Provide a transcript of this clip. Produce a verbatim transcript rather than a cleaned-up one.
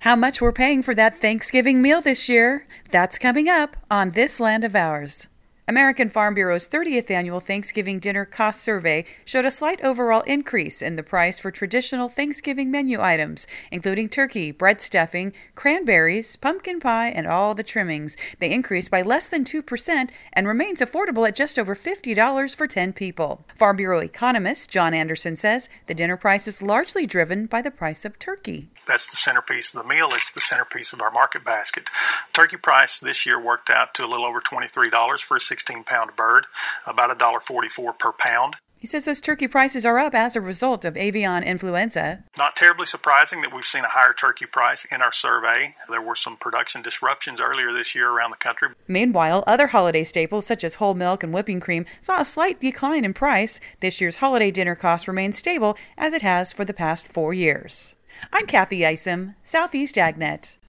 how much we're paying for that Thanksgiving meal this year. That's coming up on This Land of Ours. American Farm Bureau's thirtieth Annual Thanksgiving Dinner Cost Survey showed a slight overall increase in the price for traditional Thanksgiving menu items, including turkey, bread stuffing, cranberries, pumpkin pie, and all the trimmings. They increased by less than two percent and remains affordable at just over fifty dollars for ten people. Farm Bureau economist John Anderson says the dinner price is largely driven by the price of turkey. That's the centerpiece of the meal. It's the centerpiece of our market basket. Turkey price this year worked out to a little over twenty-three dollars for a sixteen pound bird, about one dollar forty-four per pound. He says those turkey prices are up as a result of avian influenza. Not terribly surprising that we've seen a higher turkey price in our survey. There were some production disruptions earlier this year around the country. Meanwhile, other holiday staples such as whole milk and whipping cream saw a slight decline in price. This year's holiday dinner cost remains stable as it has for the past four years. I'm Kathy Isom, Southeast AgNet.